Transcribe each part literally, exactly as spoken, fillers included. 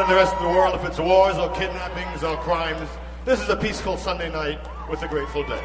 the rest of the world if it's wars or kidnappings or crimes. This is a peaceful Sunday night with the Grateful Dead.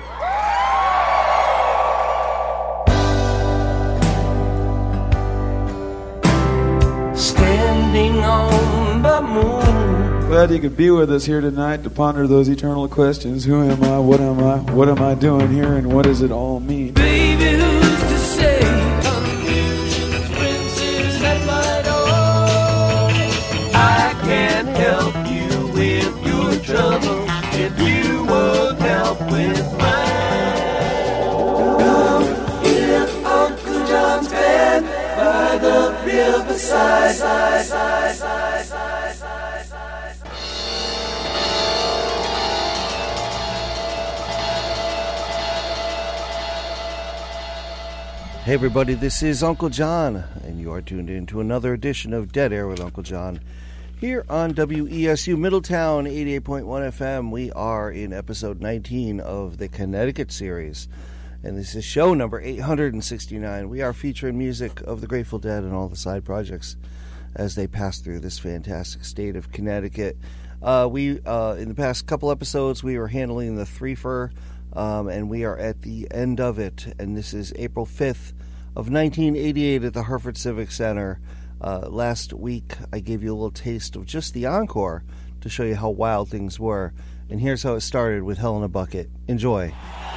Standing on the moon. Glad you could be with us here tonight to ponder those eternal questions. Who am I? What am I? What am I doing here? And what does it all mean? Baby, who's to say? Confusion's princes at my door. I can't help you with your trouble if you won't help with mine. Come in Uncle John's bed by the riverside. Side, side, side, side, side, side. Hey everybody, this is Uncle John, and you are tuned in to another edition of Dead Air with Uncle John here on W E S U Middletown eighty-eight point one F M. We are in episode nineteen of the Connecticut series, and this is show number eight hundred sixty-nine. We are featuring music of the Grateful Dead and all the side projects as they pass through this fantastic state of Connecticut. Uh, we uh, in the past couple episodes, we were handling the threefer, um, and we are at the end of it, and this is April fifth of nineteen eighty-eight at the Hartford Civic Center. Uh, last week, I gave you a little taste of just the encore to show you how wild things were, and here's how it started with Hell in a Bucket. Enjoy.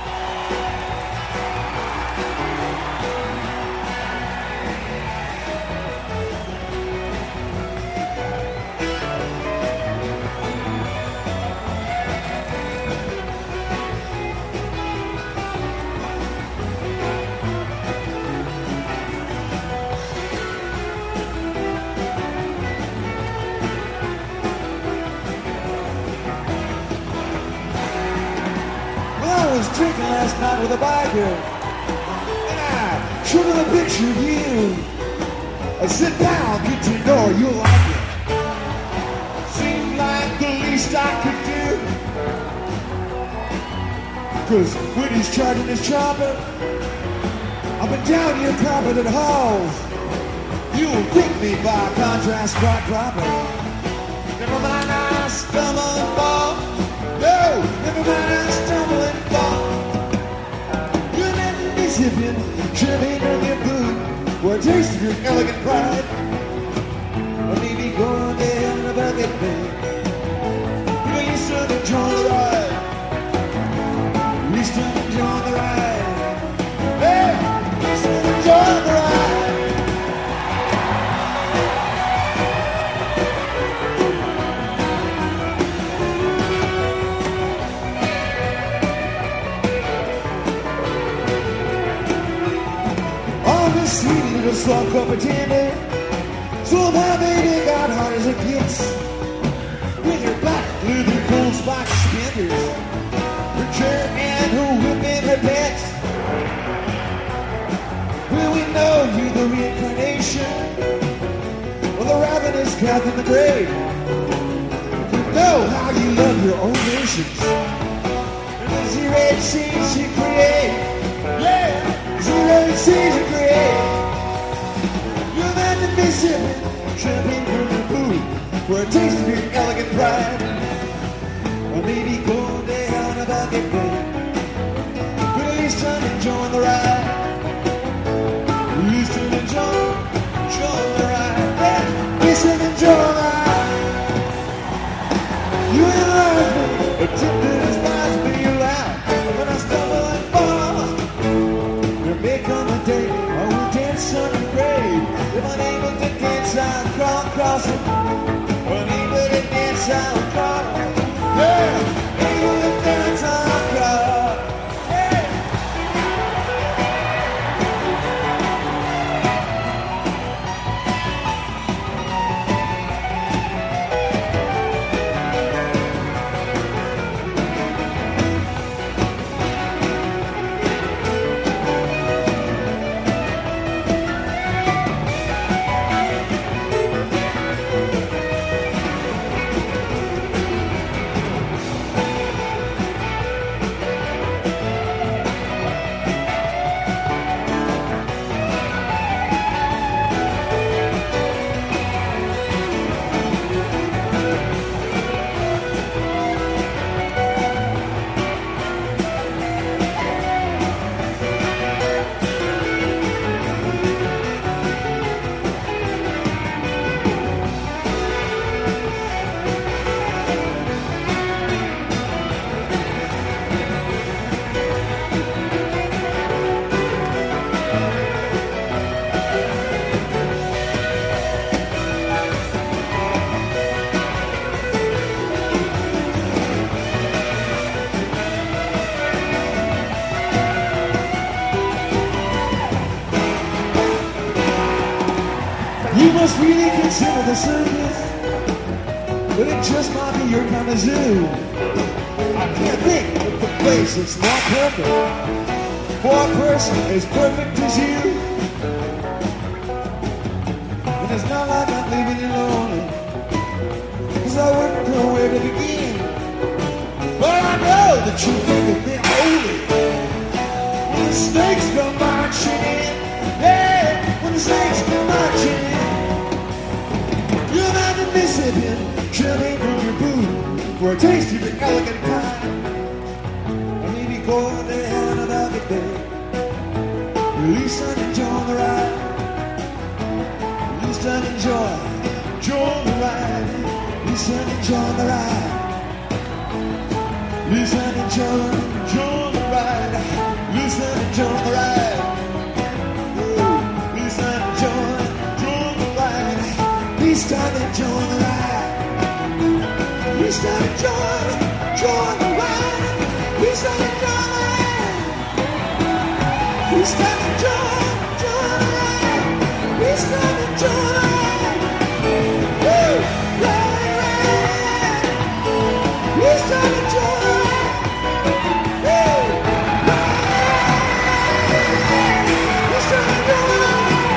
Drinking last night with a biker, and I showed her a picture of you. I said, "Pal, get to know her, you'll like it." Seemed like the least I could do, 'cause when he's charging his chopper up and down your carpeted halls, you'll think me by contrast quite proper. Never mind, I stumble and fall. No, never mind, I stumble and fall. You're letting me zipping, tripping on your boot for a taste of your elegant pride. Or maybe going down a bucket, babe. You know, you should enjoy the ride. You should enjoy the ride. Hey, you should enjoy the ride. Sweet little soft cup of tender, somehow baby got hard as it gets. With her black leather cold spike suspenders, her chair and her whip and her pets. Well, we know you're the reincarnation of the ravenous cat in the grave. We know how you love your own nations and the zero scenes you create. Yeah! Zero seas you create. You're meant to be sipping, tripping from your food for a taste of your elegant pride. Or maybe go down a bucket, babe, but at least I'm enjoying the ride. At least I'm enjoying, enjoying the ride. Yeah, at least I'm enjoying the ride. You ain't laughing, but tempted as lies be loud. When I stumble and fall, there may come a day I will dance on your grave. If unable to dance, I'll crawl across it. Unable to dance, I'll crawl. Yeah, able to dance, I'll crawl. Yeah. must really consider the circus, but it just might be your kind of zoo. I can't think of the place that's not perfect for a person as perfect as you. And it's not like I'm leaving you lonely, cause I wouldn't know where to begin. But I know that you think of me holy when the snakes come marching in. Yeah, when the snakes come marching in. You're not the Mississippian, chilling from your boot for a taste of your elegant kind. Or maybe going to hell about the day. Release and enjoy the ride. Release and enjoy, enjoy the ride. Release and enjoy the ride. Release and enjoy, enjoy the ride. Release and enjoy the ride. Release and enjoy, enjoy the ride. Release and enjoy the ride. We start enjoying, enjoying the ride. We start enjoying the ride. We start enjoying, enjoying the ride. We start enjoying the ride. Woo! Ride, ride. We start enjoying the ride. Woo! Ride. We start enjoying the ride.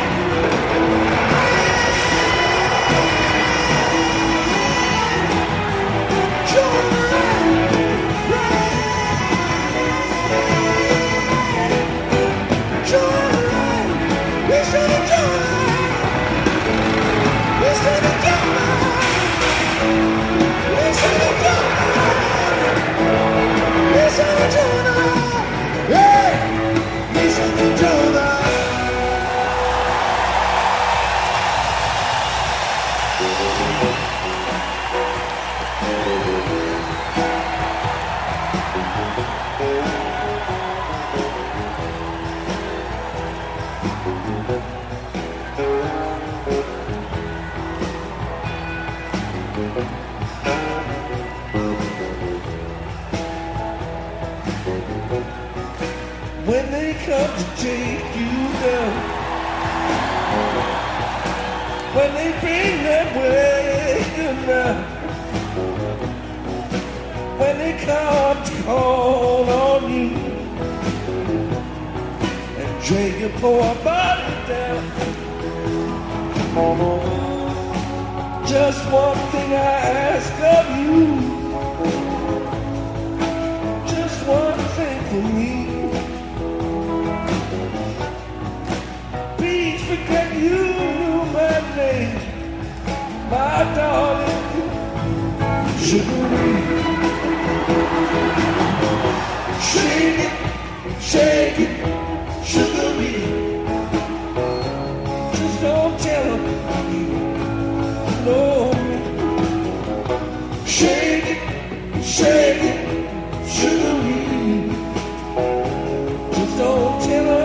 When they come to take you down, when they bring that wagon down, when they come to call on you and drag your poor body down, just one thing I ask of you, just one thing for me. Forget you, my name, my darling, sugar. Shake it, shake it, sugar me. Just don't tell them you know me. Shake it, shake it, sugar me. Just don't tell them.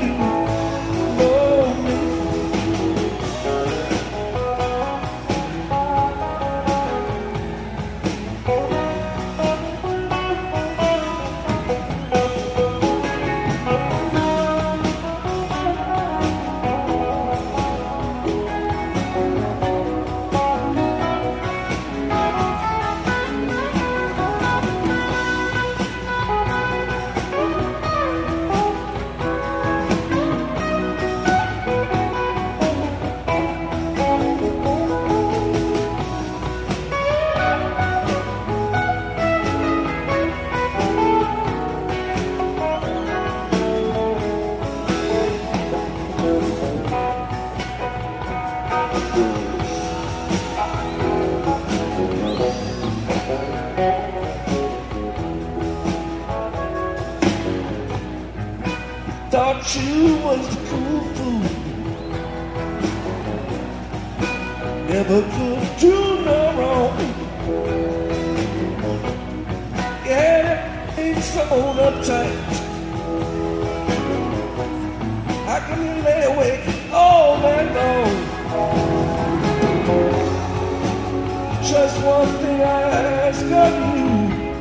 Thought you was the cool fool, never could do no wrong. Yeah, ain't so uptight. I can lay awake all night long. Just one thing I ask of you,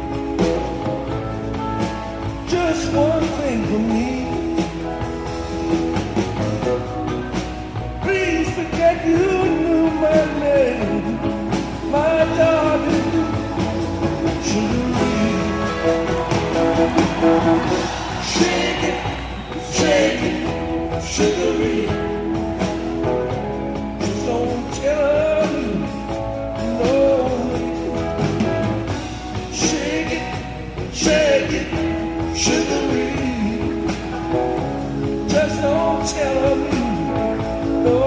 just one thing for me. Please forget you her name, my darling, Sugaree. Shake it, shake it, Sugaree. Just don't tell me no. Shake it, shake it, Sugaree. Just don't tell me no.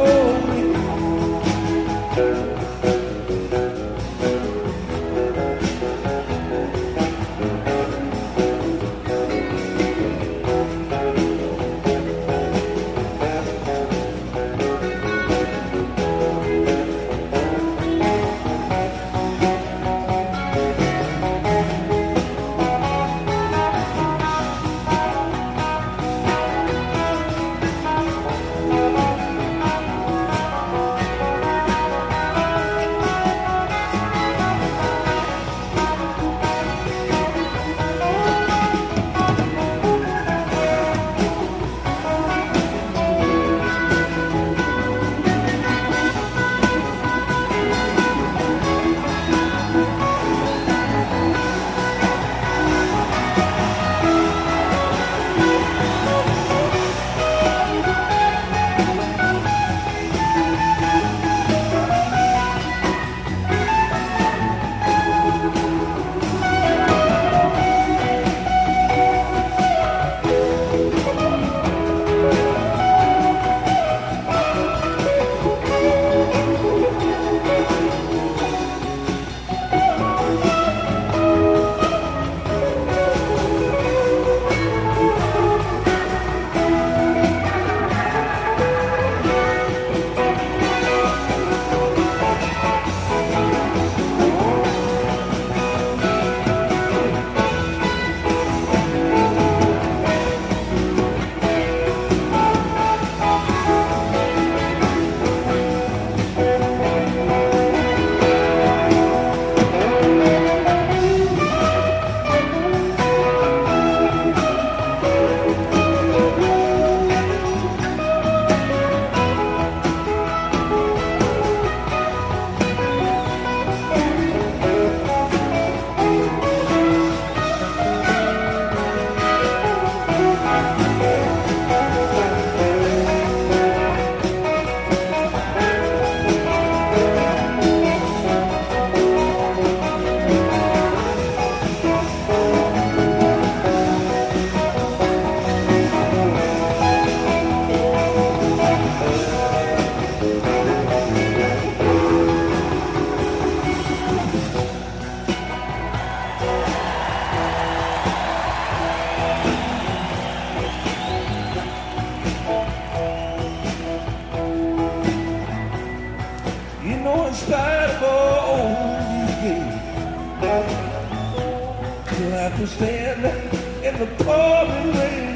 To stand in the pouring rain.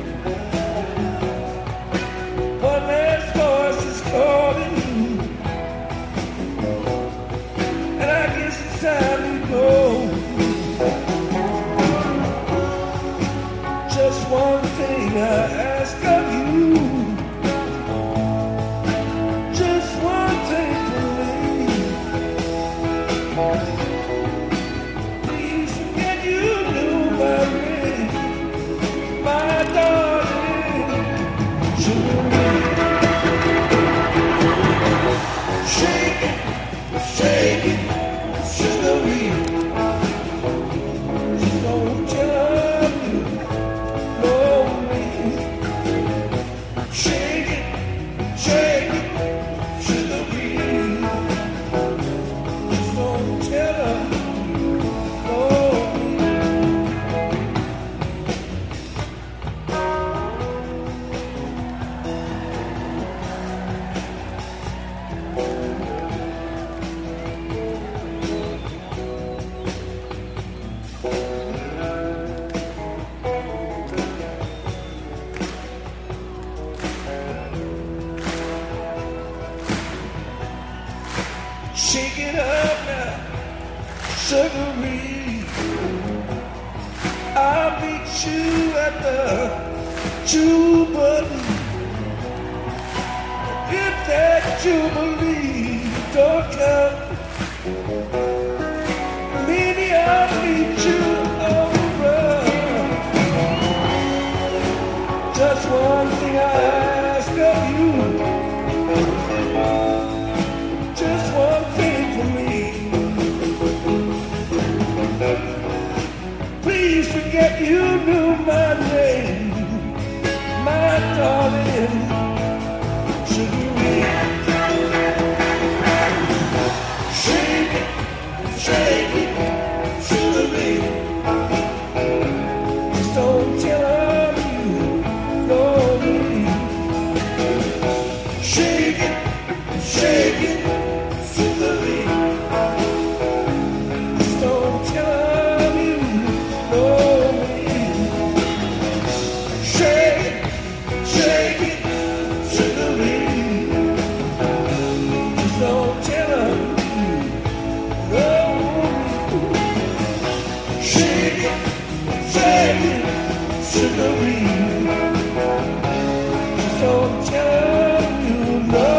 One man's voice is calling you, and I guess it's time you go. Just one thing I ask of you, just one thing to leave. Please forget you knew my ring, my darling, Sugaree. Shake it, shake it, Sugaree. Just don't tell me no me. Shake it, shake it, Sugaree. Just don't tell me. Shake it up now, Sugaree. I'll meet you at the Jubilee. If that Jubilee don't come. Maybe I'll meet you over. Just one thing I ask of you. Just one thing for me. Please forget you knew my name, my darling. Shouldn't we? Shake it, shake it, shouldn't we? Just don't tell her you know me. Shake it, shake it, shouldn't we? Just don't tell her you know me. Shake it, shake it, shouldn't we? Just don't tell her you know me. Shake it, shake it, shouldn't we? Just don't tell her you know.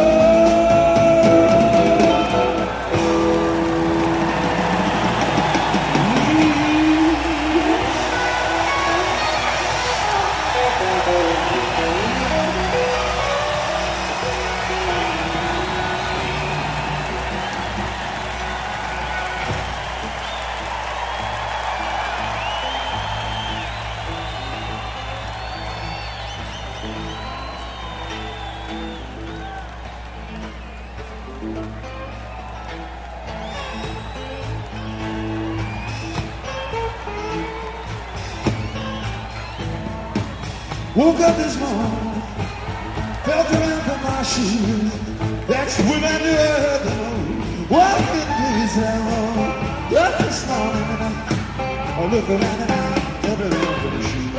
Woke up this morning, felt around for my shoes. That's when I knew I heard the road. Walking please down. Up this morning and I, I look around and I felt around for the shoes.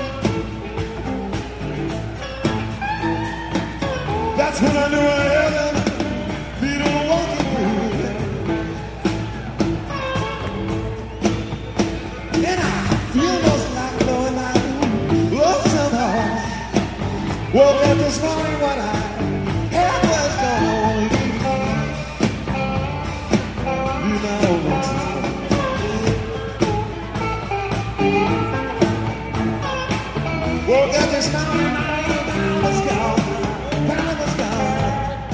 That's when I knew I heard them. Feet on walking through them. And I feel most like blowing my love somehow. Woke up this morning, what I had was gone. You know what's wrong. Woke up this morning, I was gone. I was gone.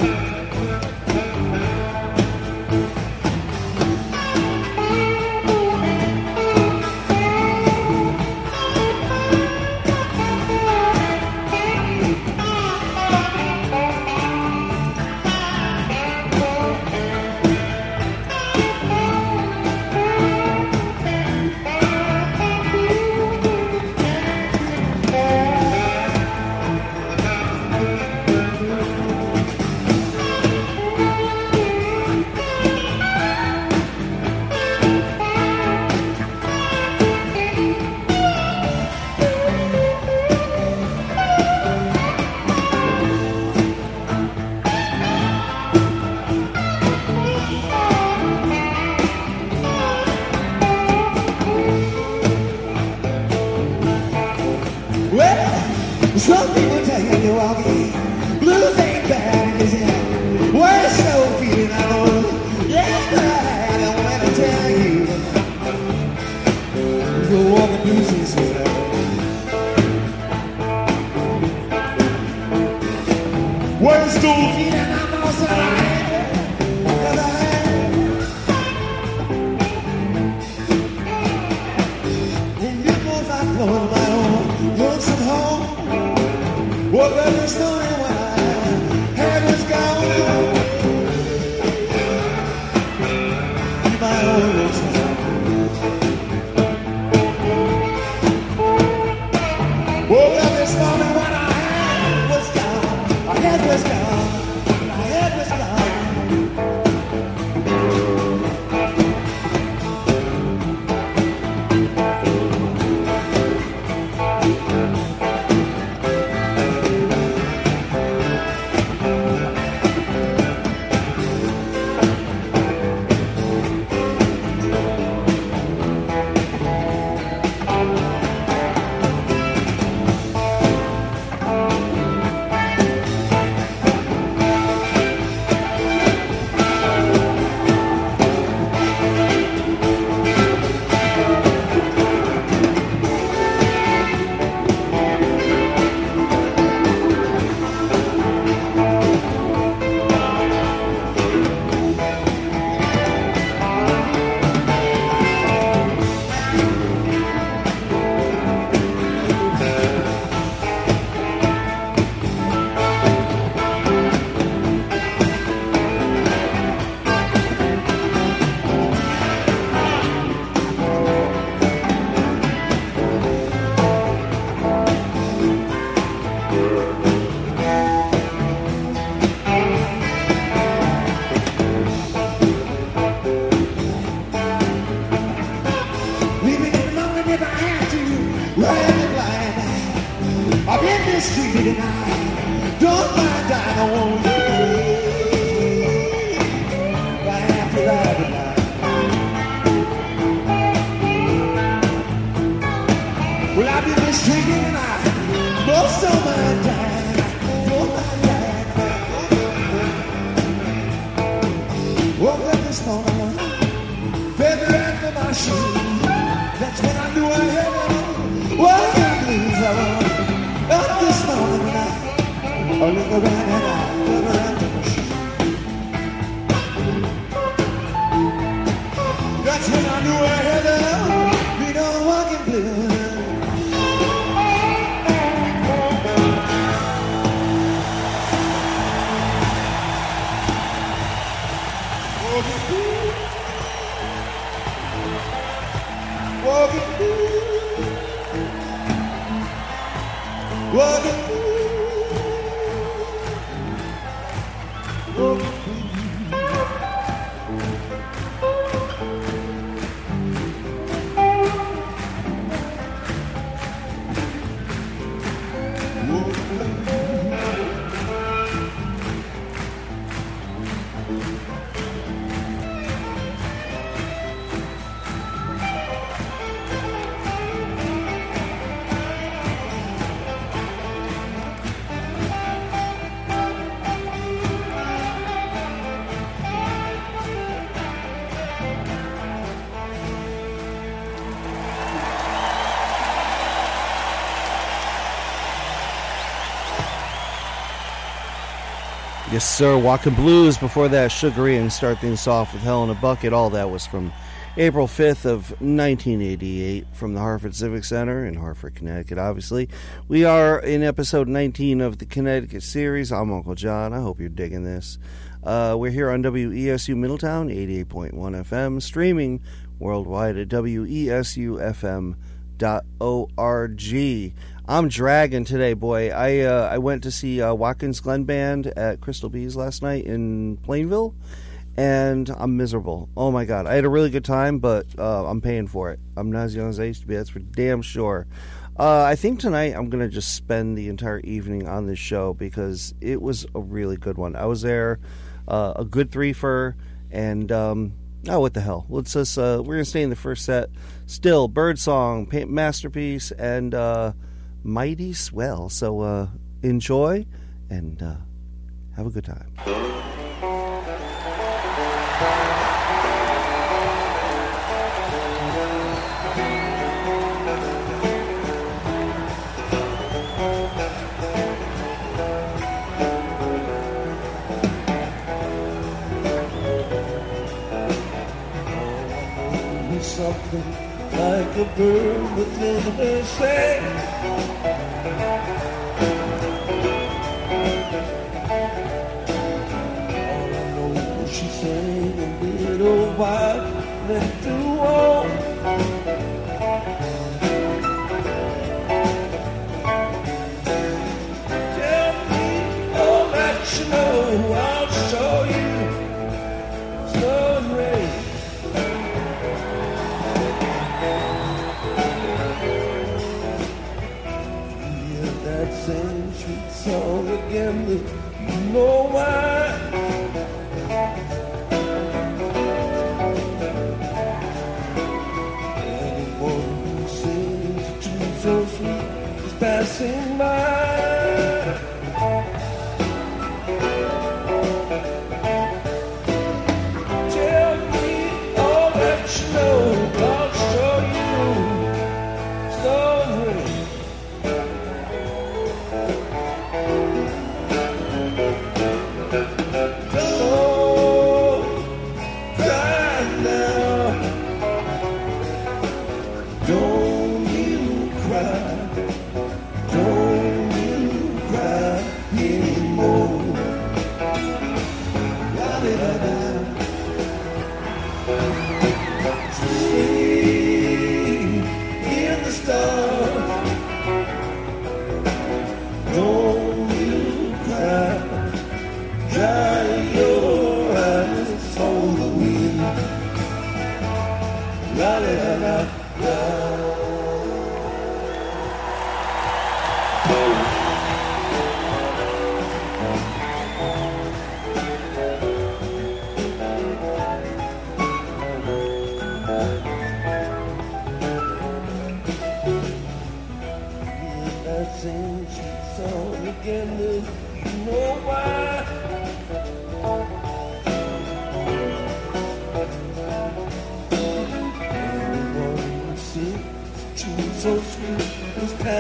Some people tell you you're walking, blues ain't bad, is it? Worse so feeling I know. Yes, but I don't want to tell you. You're walking blues is good. Worse so feeling I know, so I cause I when you move, I float my own, looks at home. Woke up this morning. mistreated and I don't mind dying. I won't live right after I die. Well, I've been mistreated and I most don't mind dying. Don't mind dying. Woke up this morning, feather under my shoe. That's when I knew I had it. Walking blues, I want up this morning and I, I look around and I look around the machine. That's when I knew I had it. You know, walking blues. Walking blues. Walking blues. Walking walking Yes, sir. Walking Blues. Before that, Sugary, and start things off with Hell in a Bucket. All that was from April fifth of nineteen eighty-eight from the Hartford Civic Center in Hartford, Connecticut, obviously. We are in episode nineteen of the Connecticut series. I'm Uncle John. I hope you're digging this. Uh, we're here on W E S U Middletown, eighty-eight point one F M, streaming worldwide at W E S U F M dot org. I'm dragging today, boy. I uh, I went to see uh, Watkins Glen Band at Crystal Bees last night in Plainville, and I'm miserable. Oh, my God. I had a really good time, but uh, I'm paying for it. I'm not as young as I used to be. That's for damn sure. Uh, I think tonight I'm going to just spend the entire evening on this show because it was a really good one. I was there, uh, a good three-fer, and... Um, Oh, what the hell. Let's just, uh, we're going to stay in the first set. Still, Birdsong, Paint Masterpiece, and uh, Mighty Swell. So uh, enjoy and uh, have a good time. Something like a bird within her shade. All I know is she sang a little while left to walk. Tell me all that you know, I'll show you sun rays. That same sweet song again, you know why. Anyone who sings a tune so sweet is passing by. Tell me all that you know, I'll show you Stone Rain. La-la-la-la.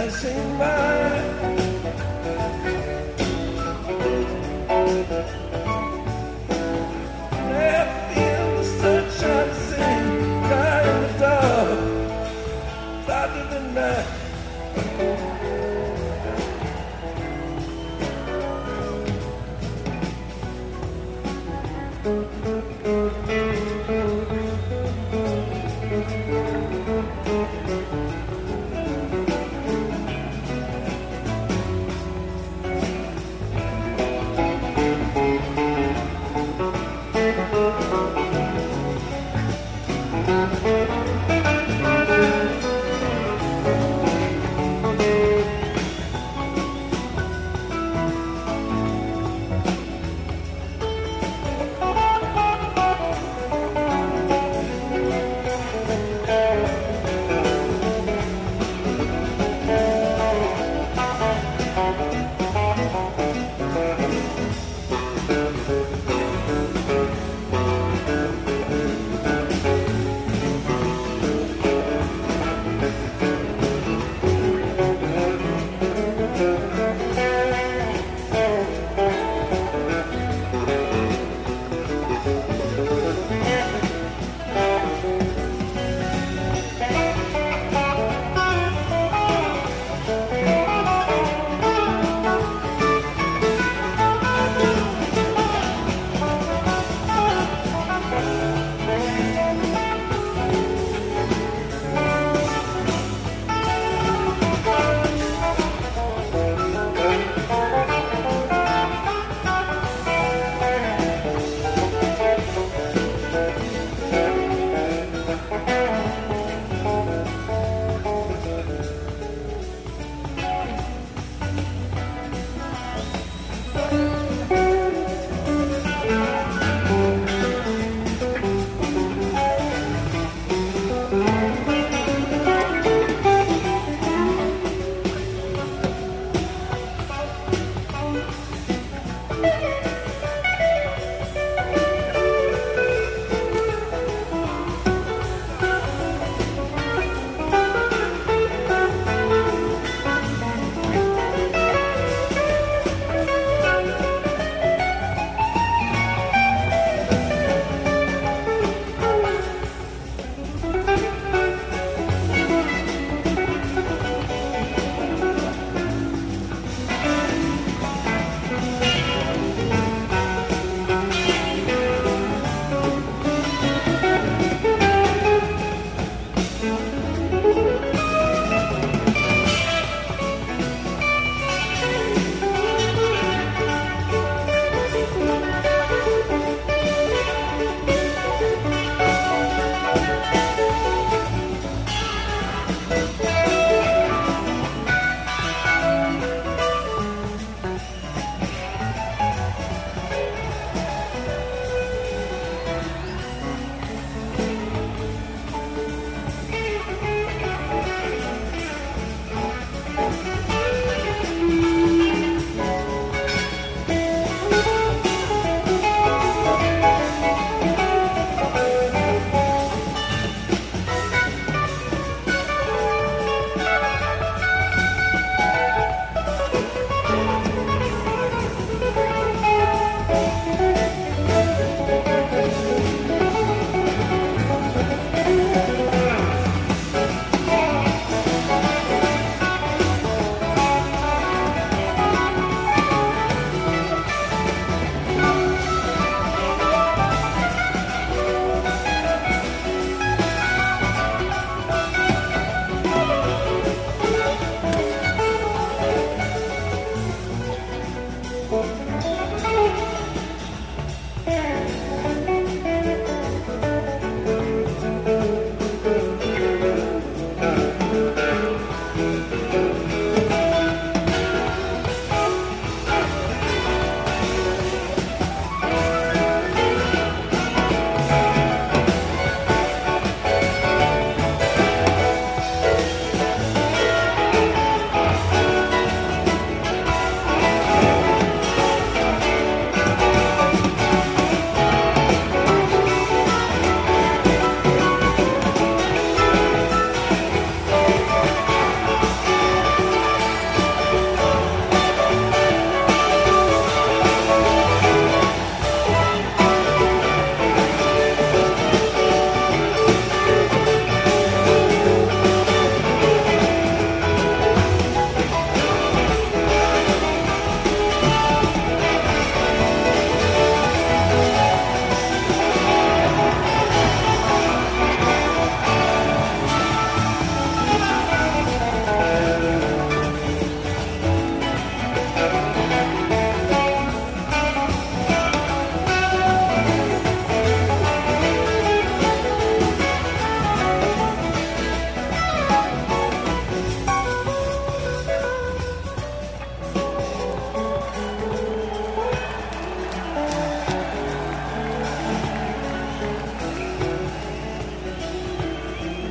sing mine. Left in the sunshine, sing, cry in the dark, fly to the night.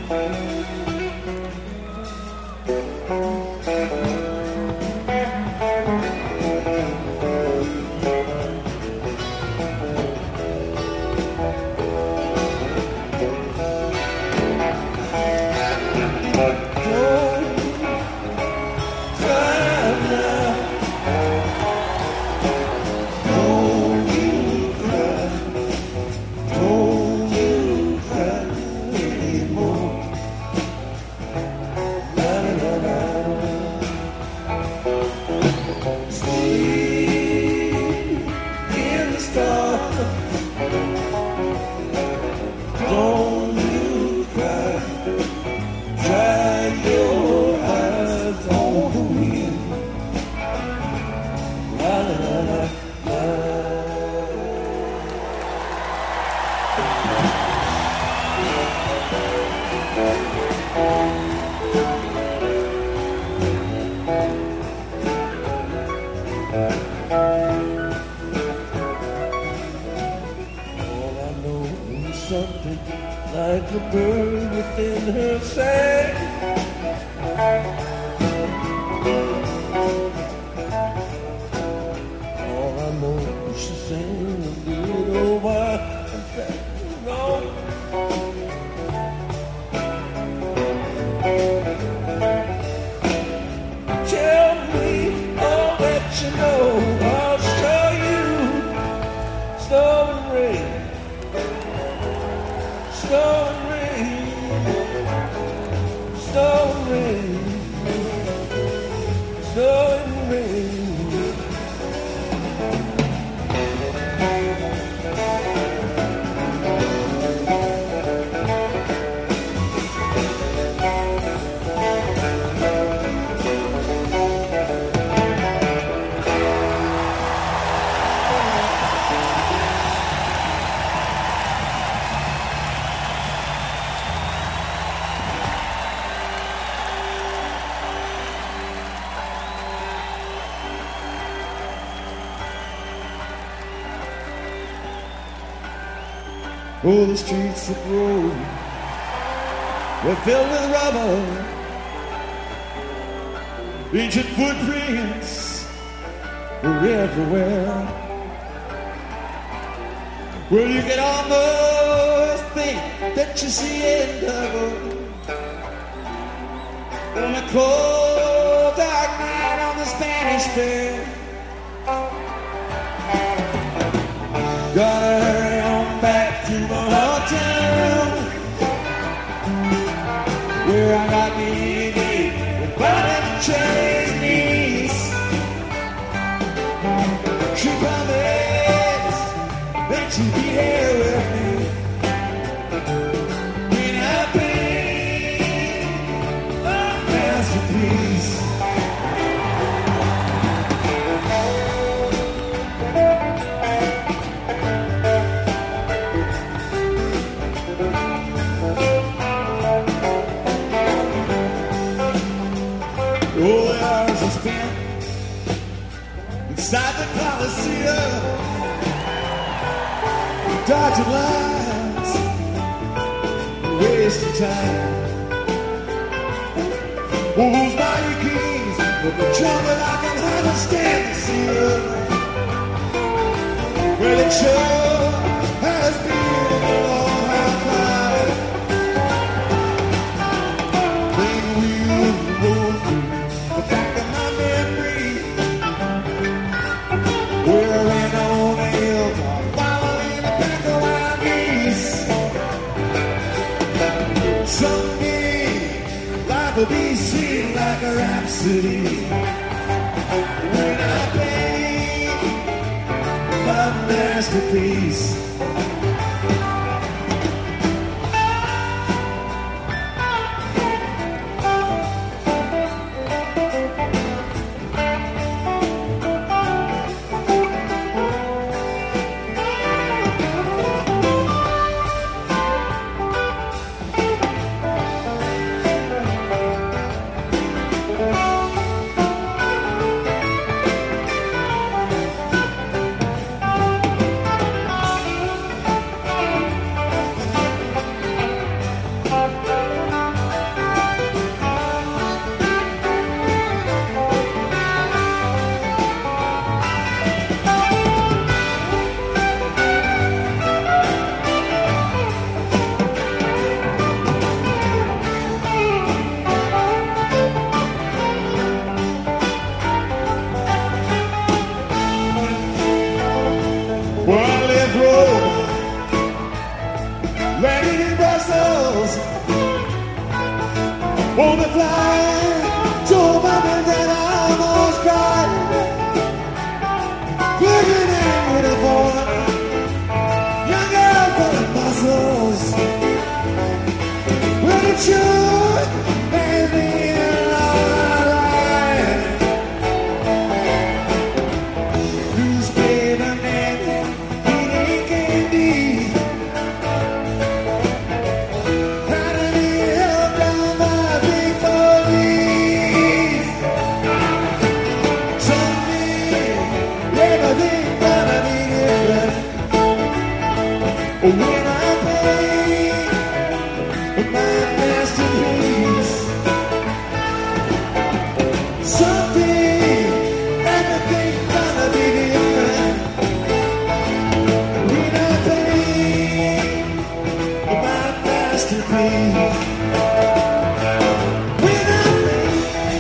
Oh, the streets of Rome were filled with rubble, ancient footprints were everywhere. Well, you can almost think that you see it double on a cold dark night on the Spanish Trail. Gotta hurry on back to the hotel room where I got me with Bonnie Cherry's niece. She promised that she'd be here with me when I paint a masterpiece. All the hours I spent inside the Coliseum, dodging lines, wasting time. Oh, those mighty kings of the jungle, I can understand the seal. Well, it sure has been a long hard climb. Then we roll through the back of my memory. We're in on a hilltop, following the back of our knees. Someday, life will be sweet like a rhapsody. When I paint my masterpiece. muscles. Won't be flying, told my man that I almost cried. Looking at uniform, young girl full of muscles. Well, it sure made me alright. Newspaper man, eating candy. Trying to be held down by big police. Someday, everything's gonna be different. When I pay my masterpiece. Someday, everything's gonna be different. When I pay my masterpiece. When I pay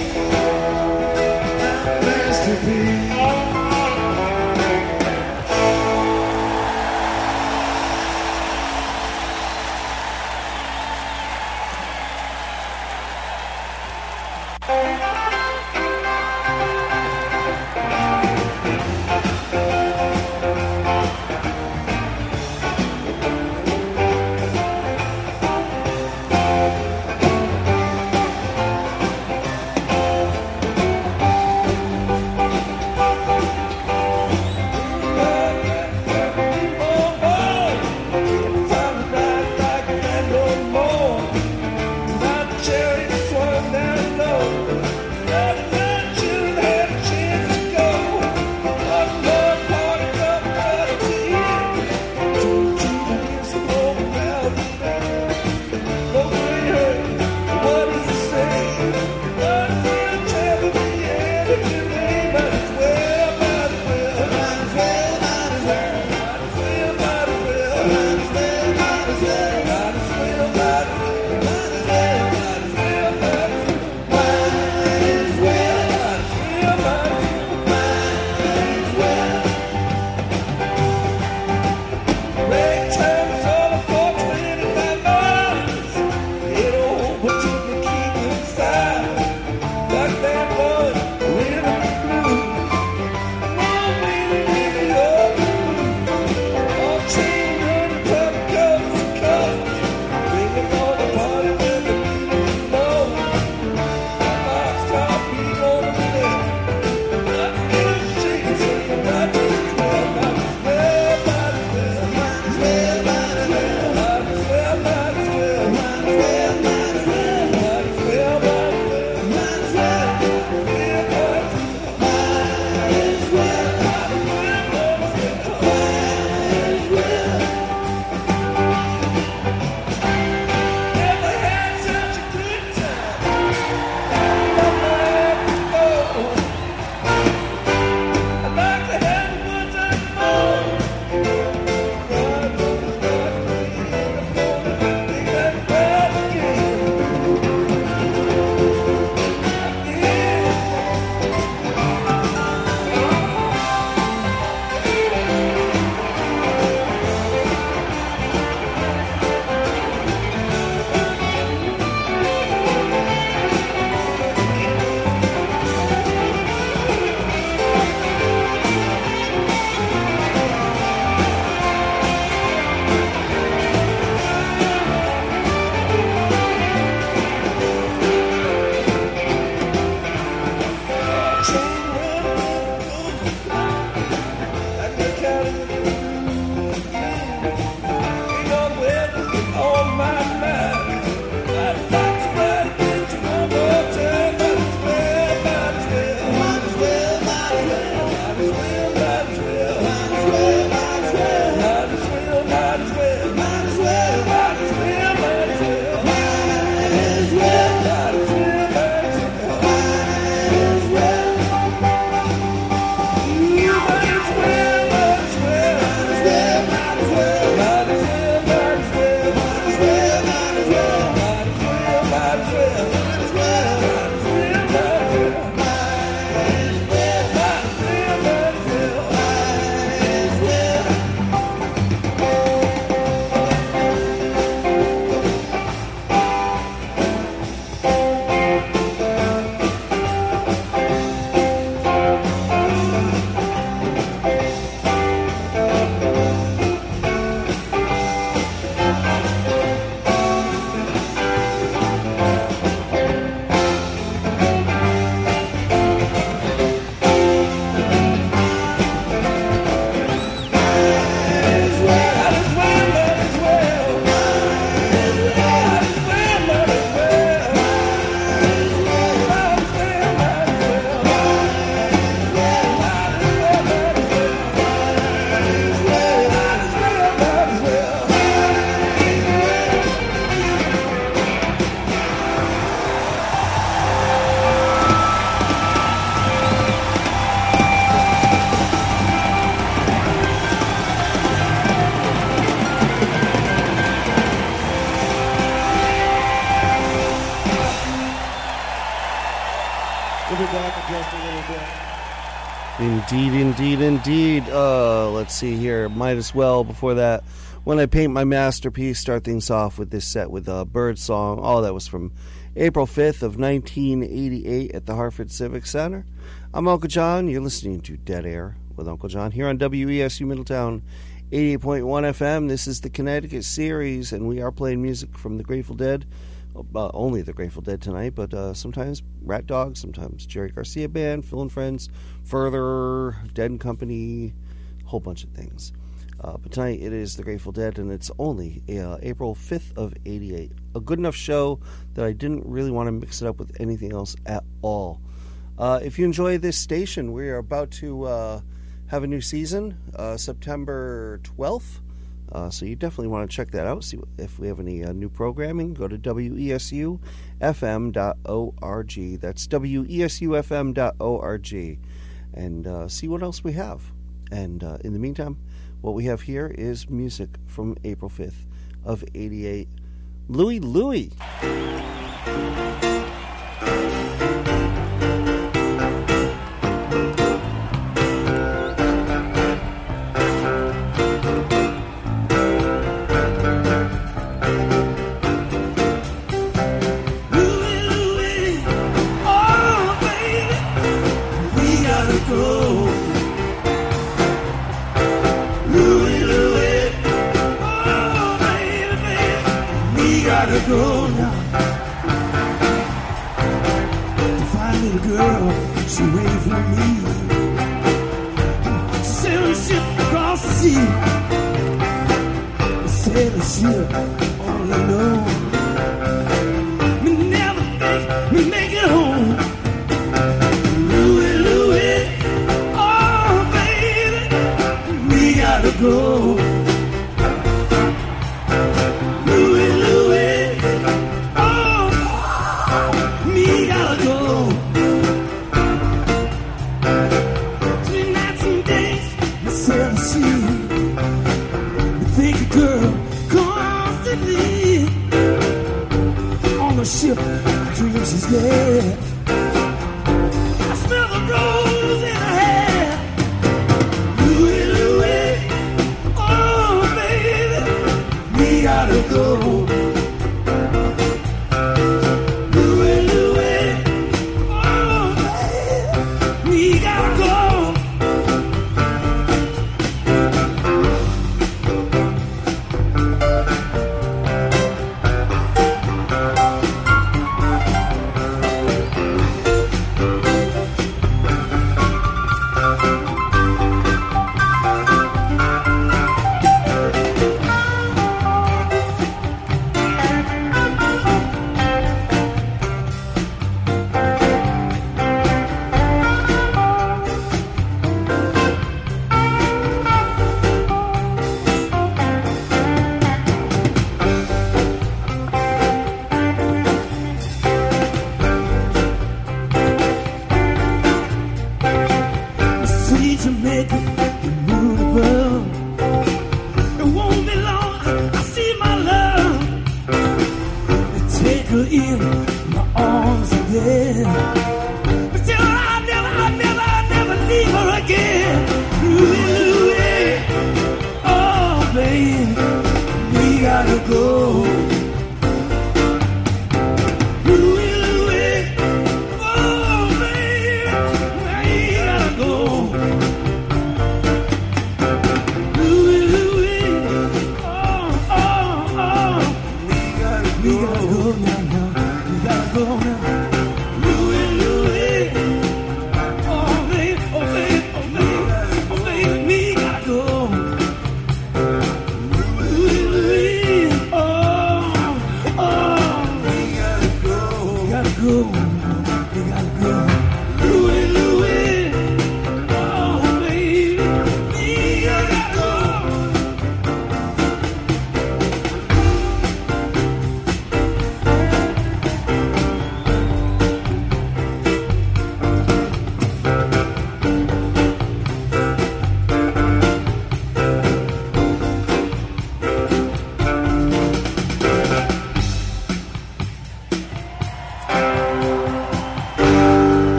my masterpiece. Well, just a little bit. Indeed, indeed, indeed. Uh, let's see here. Might as well, before that, When I Paint My Masterpiece, start things off with this set with uh, Bird Song. Oh, that was from April fifth of nineteen eighty-eight at the Hartford Civic Center. I'm Uncle John. You're listening to Dead Air with Uncle John here on W E S U Middletown eighty-eight point one F M. This is the Connecticut series, and we are playing music from the Grateful Dead. Uh, only the Grateful Dead tonight, but uh, sometimes Rat Dog, sometimes Jerry Garcia Band, Phil and Friends, Further, Dead and Company, a whole bunch of things. Uh, but tonight it is the Grateful Dead, and it's only uh, April fifth of eighty-eight. A good enough show that I didn't really want to mix it up with anything else at all. Uh, if you enjoy this station, we are about to uh, have a new season, uh, September twelfth. Uh, so you definitely want to check that out, see if we have any uh, new programming. Go to W E S U F M dot org. That's W E S U F M dot org. And uh, see what else we have. And uh, in the meantime, what we have here is music from April fifth of eighty-eight. Louie Louie. Go now to find a little girl, she waited for me. She sailed a ship across the sea. The sailor ship only know me never think me make it home. Louie, Louie, oh baby, we gotta go. Ship, dreams is dead. I smell the rose in her hair. Louie, Louie, oh baby, we gotta go. Louie, Louie, oh baby, we gotta go.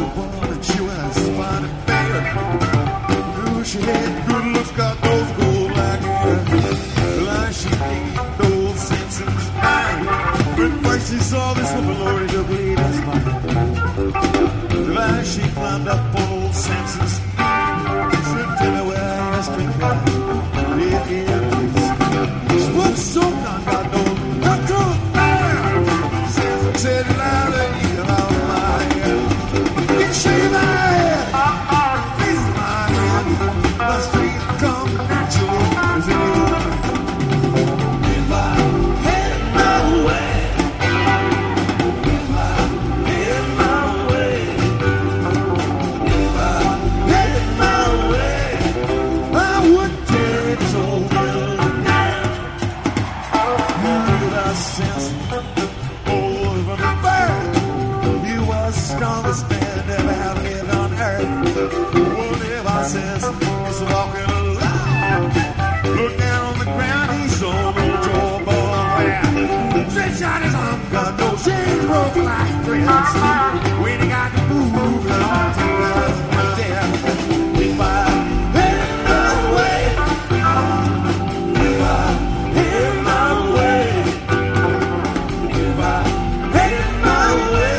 woman and she was fine and fair. Ooh, she had good looks, got those gold black hair. Like she ain't no Simpsons nine. When first she saw this woman, Lord, the bleed is mine. Like she climbed up on old Simpson's. She said, tell me where I used to cry. Yeah, yeah, please. She was so gone, got no control. Simpson said, louder, you get out of my head. You shave my head. This is my head. The street come natural. Is it you? If I had my way. Strongest man ever have lived on earth. Whatever says he's walking alone. Look down on the ground, he's on the jaw bone. Stretch out his arm, got no chains, broke like threads. When he got to move, like two hours right there. If I had my way, if I had my way, if I had my way.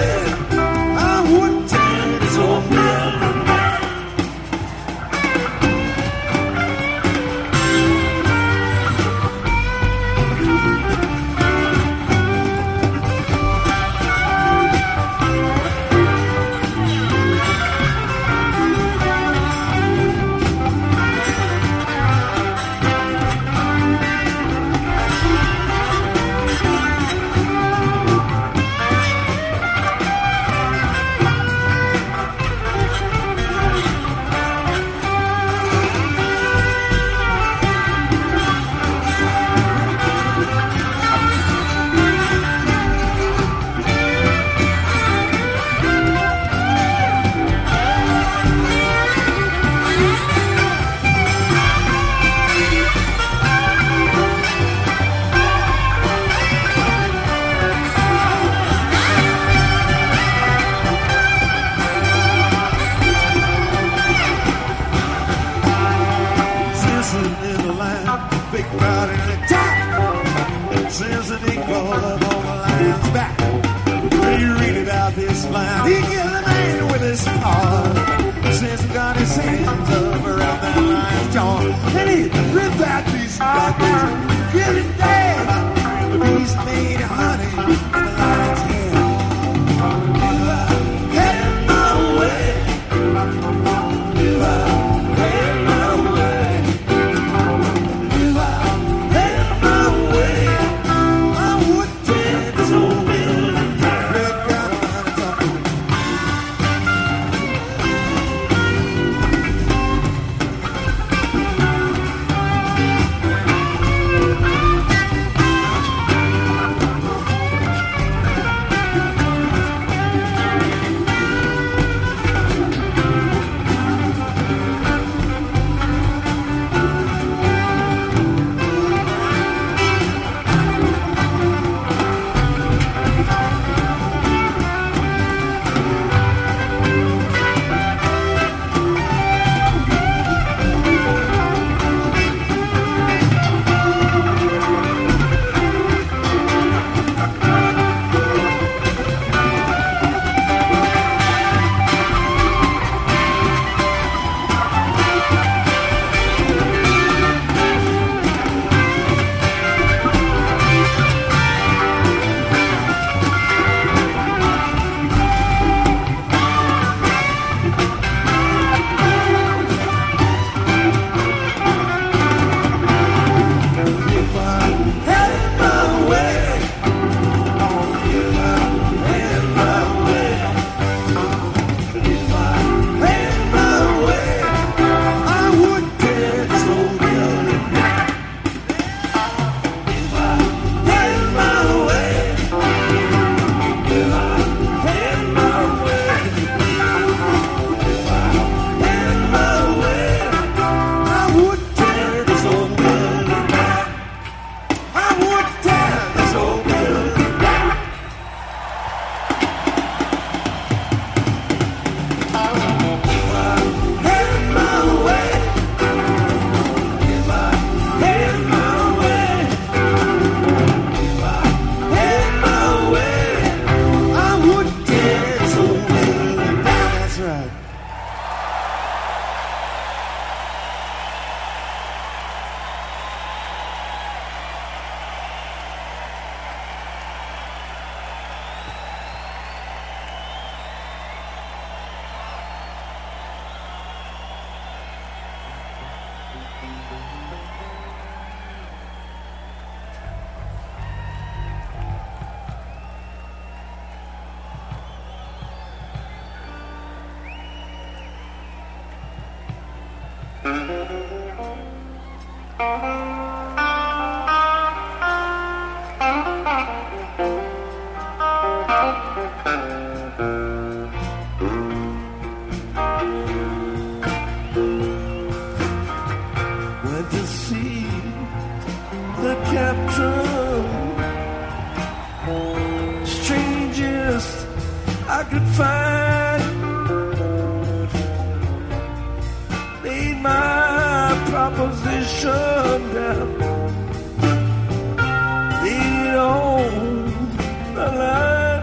Went to see the captain, strangest I could find. Laid my proposition down, laid it on the line.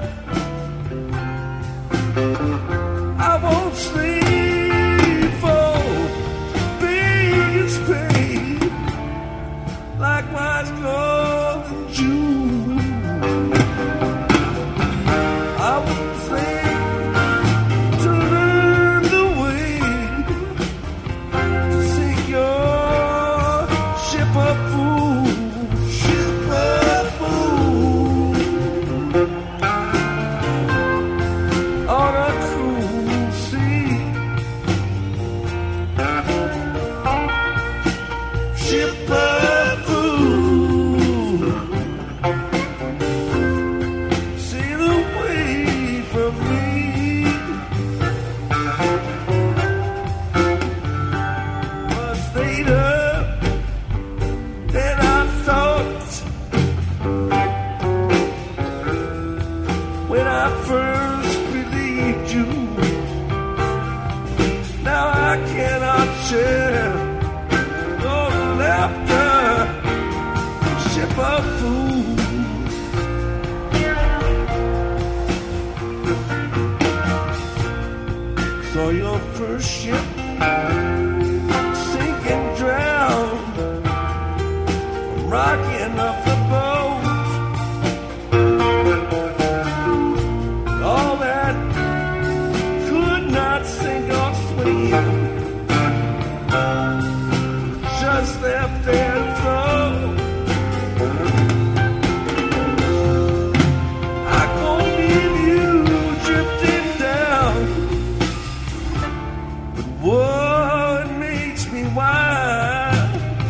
I won't sleep for biggest pain, likewise golden June. I would think to learn the way to sink your ship of fool, ship of fool, on a cruel sea, ship of fool, sail away from me. Much later than I thought, when I first believed you. Now I cannot share your laughter, ship of fools. Saw your first ship sink and drown, rocking up the boat. All that could not sink or swim, just left there to float. I can't leave you drifting down, but what makes me wild?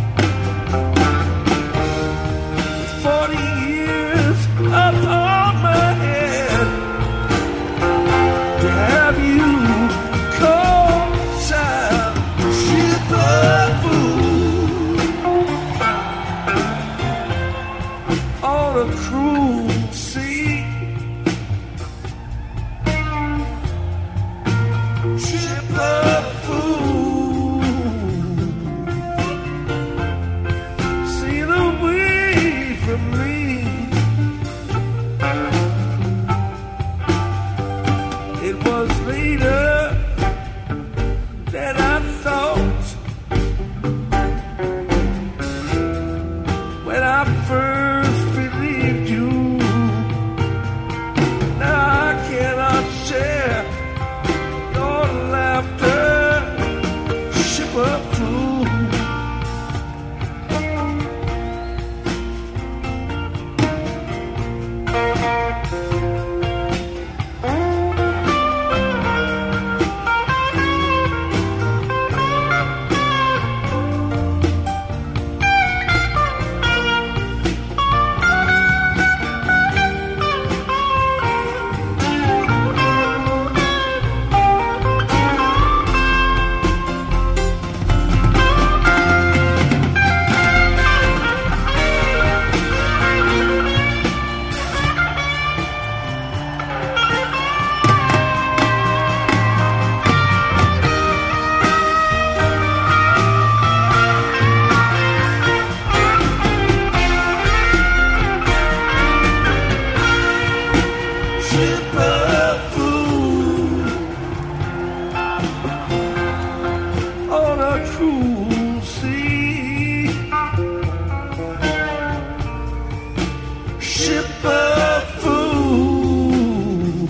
Forty years upon my head to have you call child, ship of fool, on a cruel sea, ship of fool, sail away from me. It was later than I thought, when I first believed you. Now I cannot share your laughter, ship of fool. Ship of fool, on a cruel sea, ship of fools,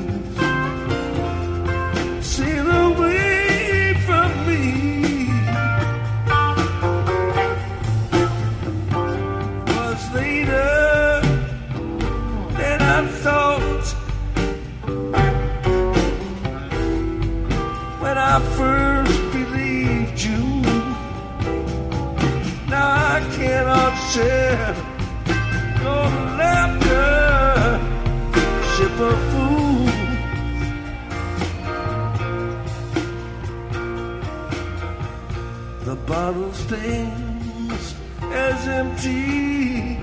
sail away from me. Was later than I thought, when I first believed you. share your laughter, ship of fools. The bottle stays as empty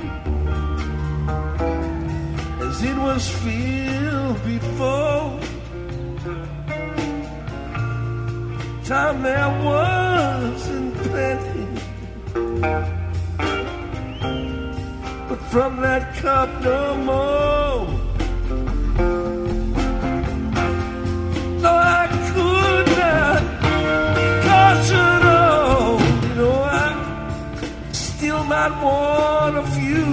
as it was filled before. Time there was in plenty, but from that cup no more. No, I could not caution all. You know, I still might want a few.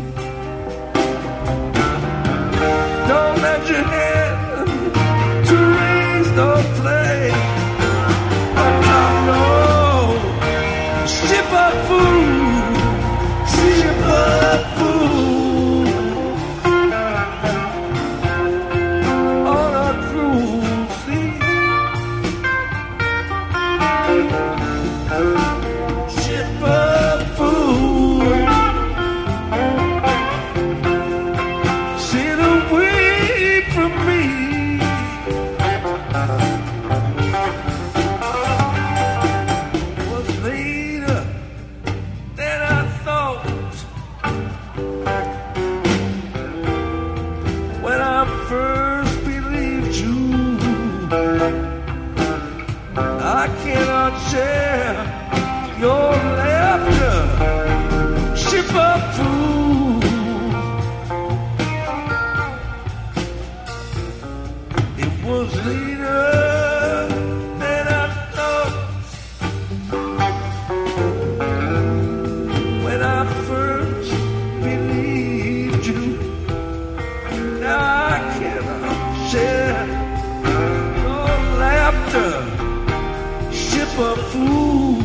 Don't let your hand to raise no flame. Ship of food, ship of food, on a cruise sea. Ship of food, sail away from me. Share your laughter, ship of fools. It was later than I thought when I first believed you. Now I cannot share your laughter, a fool.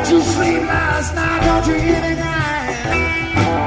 Did you sleep last night? Don't you hear me crying?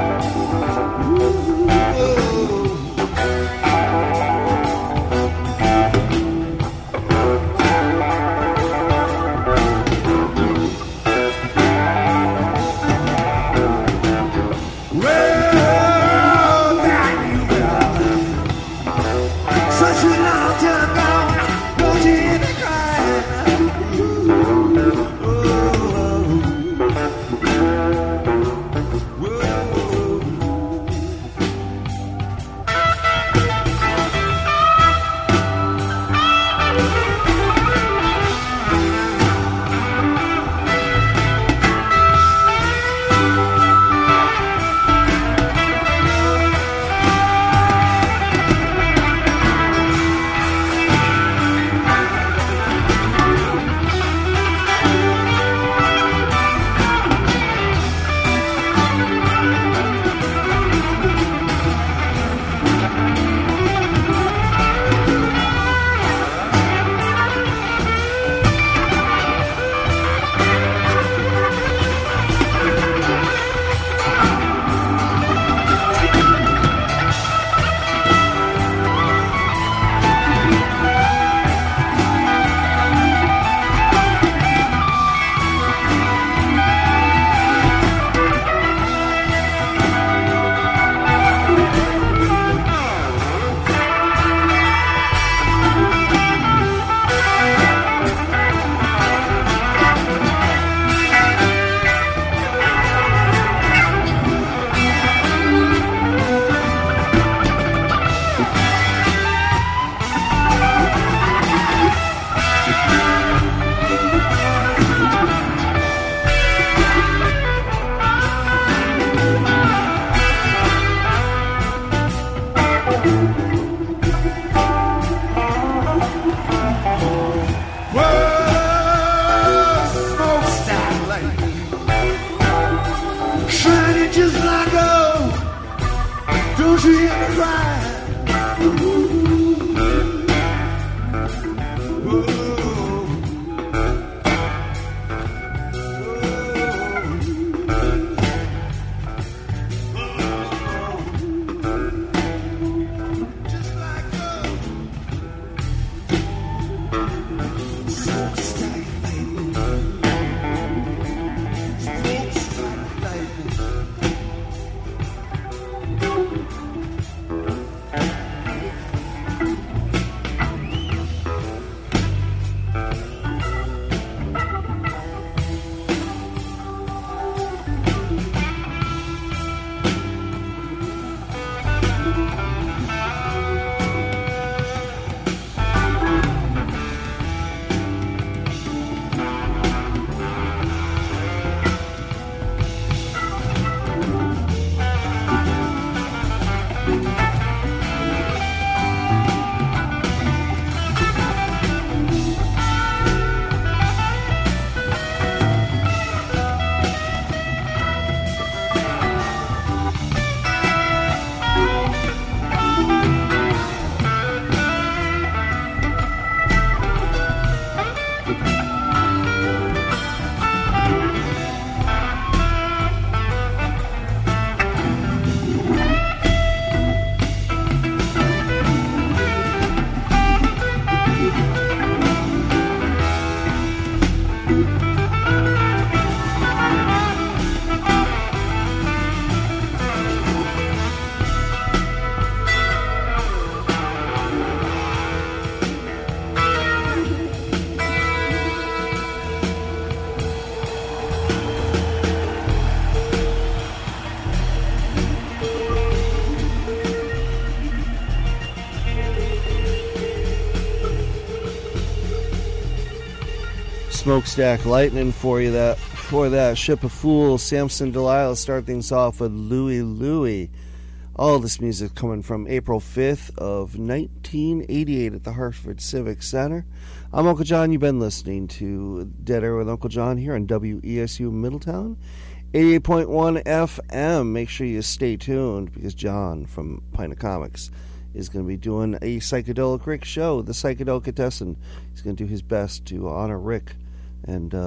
Smokestack Lightning for you. That for that Ship of Fools, Samson Delilah. Start things off with Louie Louie. All this music coming from April fifth of nineteen eighty-eight at the Hartford Civic Center. I'm Uncle John. You've been listening to Dead Air with Uncle John here on W E S U Middletown, eighty-eight point one F M. Make sure you stay tuned because John from Pint of Comics is going to be doing a Psychedelic Rick show, the Psychedelic Contestant. He's going to do his best to honor Rick and uh,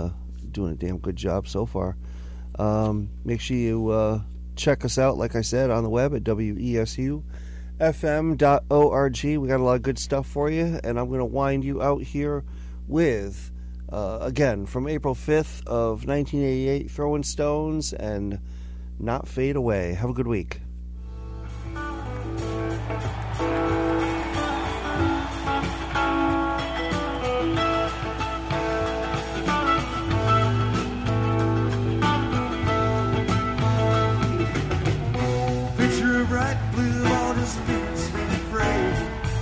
doing a damn good job so far. Um, make sure you uh, check us out, like I said, on the web at W E S U F M dot org. We got a lot of good stuff for you, and I'm going to wind you out here with, uh, again, from April fifth of nineteen eighty-eight, Throwing Stones and Not Fade Away. Have a good week. Picture of bright blue waters, spinning free,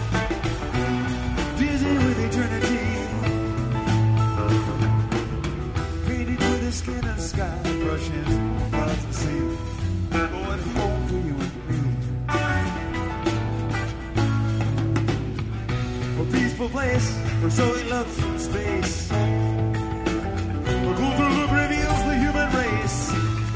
dizzy with eternity, painted with the skin of sky, brushes clouds and sea. Oh, at home for you and me. A peaceful place where Zoe looks from space. A cool look reveals the human race.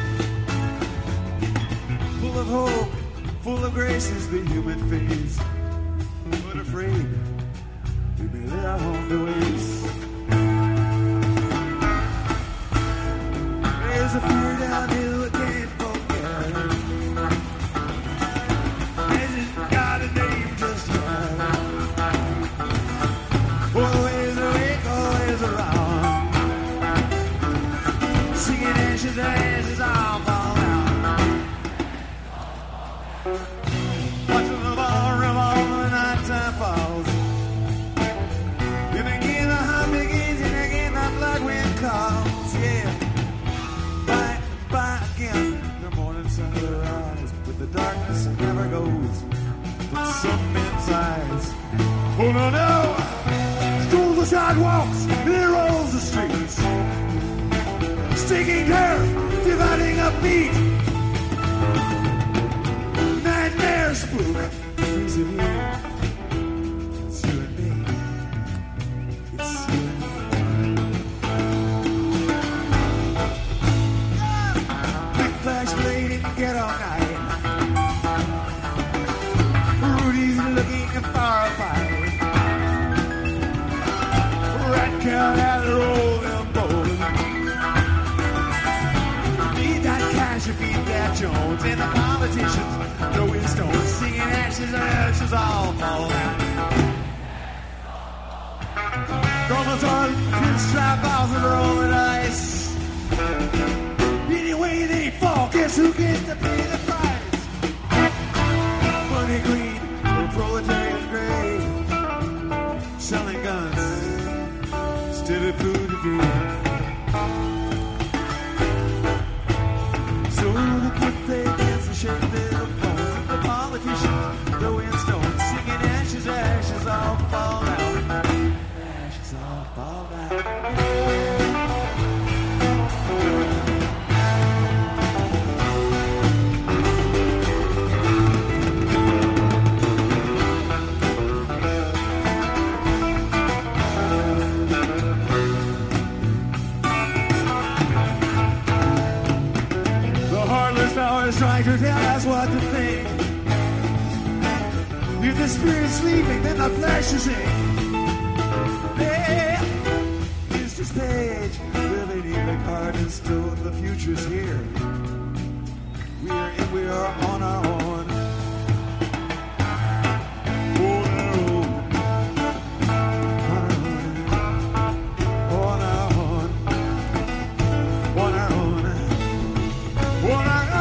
Full of hope, full of grace is the human face. But afraid, we may lay our home to waste. There's a fear down here we can't forget. Hasn't got a name just yet. Always awake, always around. Singing ashes, ashes, all fall down. Watching the ball revolve when night time falls. And again the heart begins, and again the blood wind calls. Yeah, by, by again, the morning sun will rise. But the darkness never goes from some men's eyes. Oh no, no! Strolls the sidewalks, and it rolls the streets. Stinking turf, dividing up beat. Nightmare spook, piece of you. It's you and me. It's you and me. Big flash blade in ghetto night. Rudy's looking for a fight. Rat cow has rolled them both. Beat that cash and beat that Jones. And the politicians throwing stones, singing ashes, ashes all fall down. Thomas on pinstripe balls and rolling dice. Anyway they fall, guess who gets to pay the price? Money green, or proletariat gray. Selling guns, instead of food to drink. So the kids they dance and shake their bones. And the politicians throwing stones, singing ashes, ashes all fall down. Ashes all fall down. Hours trying to tell us what to think. If the spirit's sleeping, then the flesh is in. Yeah, it's the stage, living in the garden stone. The future's here. We are in, we are on our own. On our own. On our own. On our own. On our own.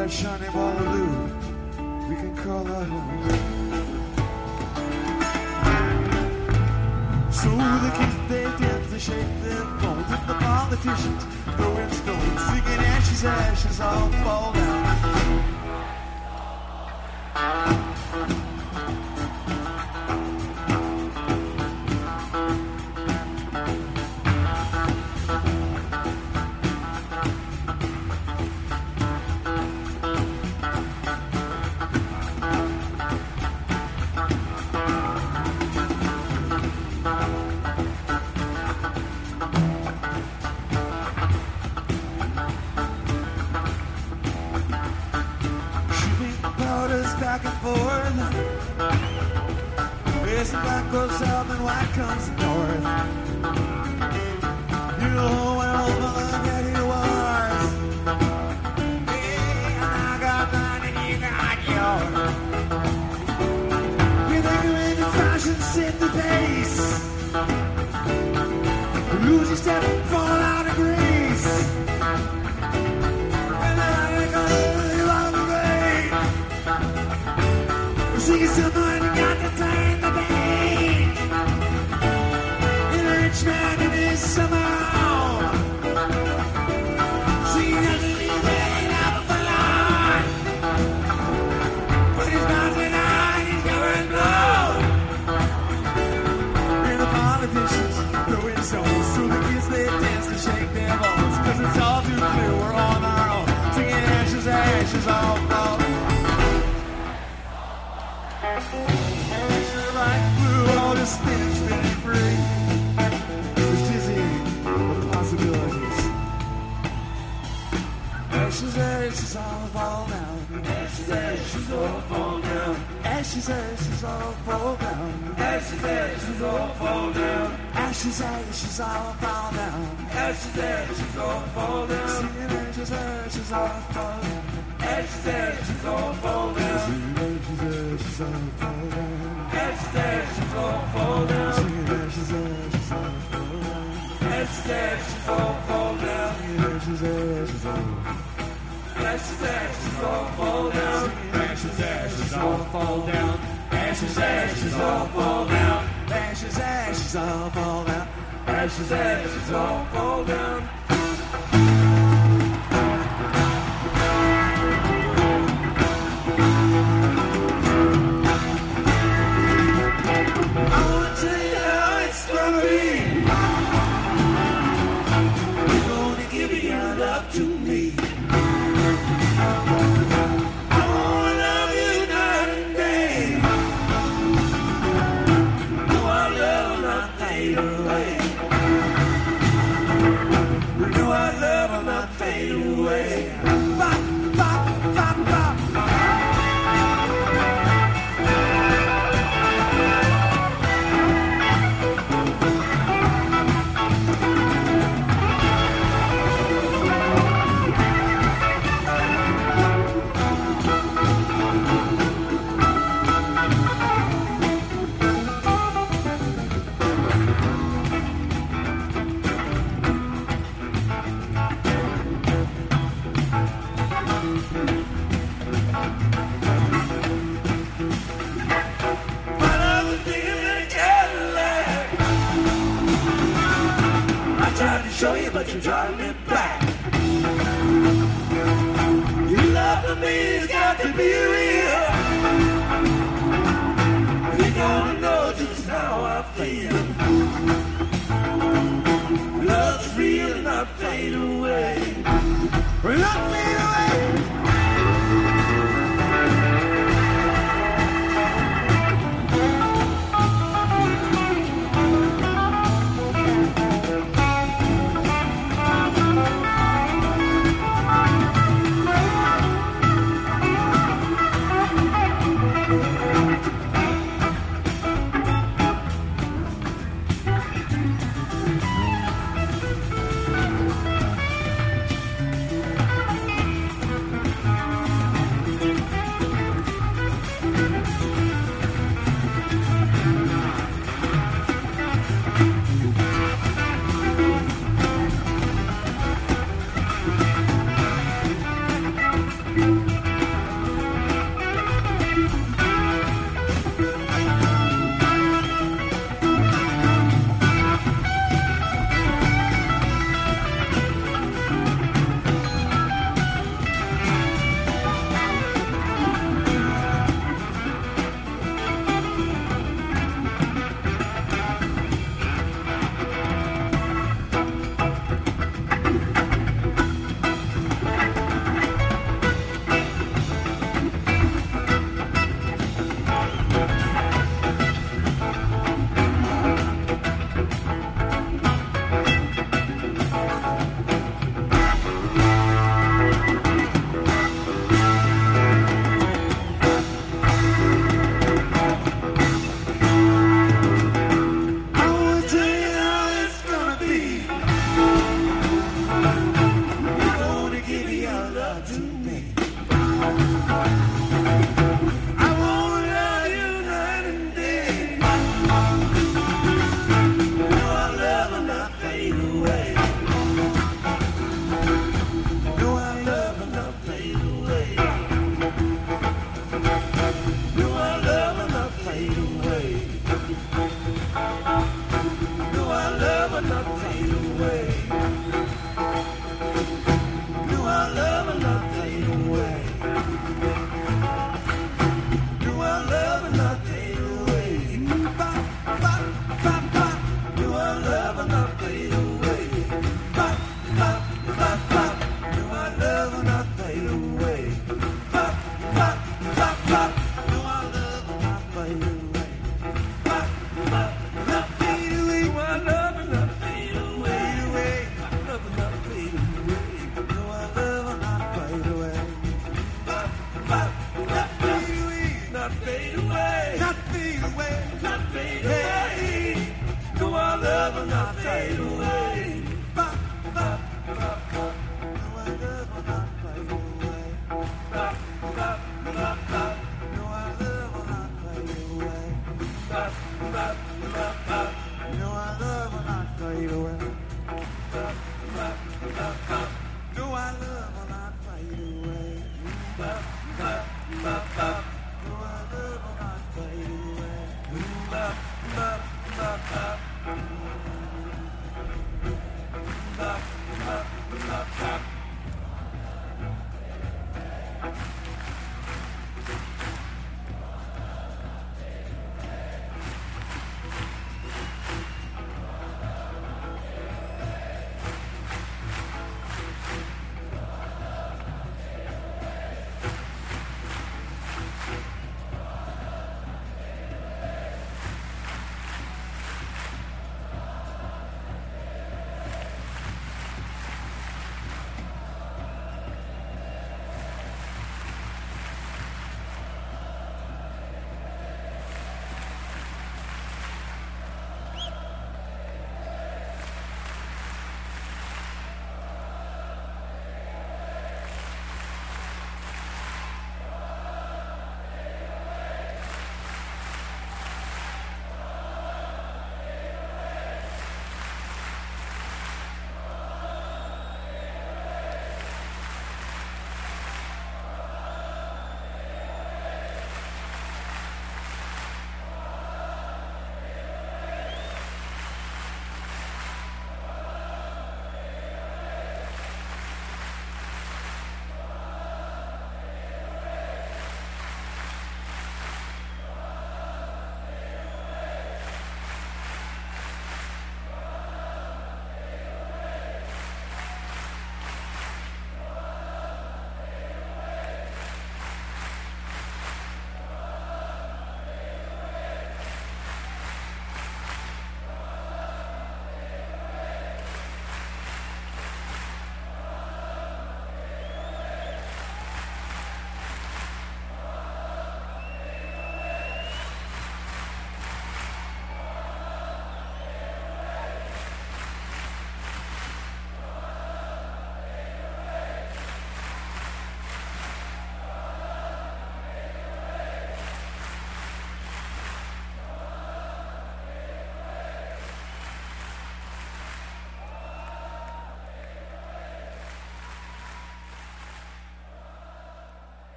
that shiny ball of blue, we can call our home. So the kids, they dance, they shake their bones, and the politicians throwing stones, singing ashes, ashes, all fall down. Back and forth. Yes, black goes south and white comes north. You know when old mother daddy was. Yeah, I got mine and you got yours. You think you made the fashion set the pace. Lose your step, fall out of grace. And then I got sing someone got to turn the page. In a rich man in his summer home. See, he doesn't need any love for long. But he's bouncing on, he's going blow. And the politicians throwing stones. So the kids, they dance to shake their bones. Cause it's all too clear, we're on our own. Singing ashes, ashes, all fall. Right through all this spinning, spinning free. It's dizzy with the possibilities. Ashes, ashes, all fall down. Ashes, ashes, all fall down. Ashes, ashes, all fall down. Ashes, ashes, all fall down. Ashes, ashes, all fall down. Ashes, ashes, all fall down. Singing ashes, ashes, all fall down. Ashes, ashes, all fall down. Ashes, ashes, all fall down. Ashes, ashes, all fall down. Singing ashes, ashes, all fall down. Ashes, ashes, all fall down. Ashes, ashes, all. Ashes, ashes, all fall down. Ashes, ashes, all fall down. Ashes, ashes, all fall down. Ashes, ashes, all fall down. Ashes, ashes, all fall down. I wanna tell you how it's gonna be. You're gonna give your love to me. I wanna love you night and day. No, our love will not fade away. No, our love will not fade away. Bop, bop, bop, bop. Show you, but you drive me back. Your love for me has got to be real. You're gonna know just how I feel. Love's real and not fade away. We're not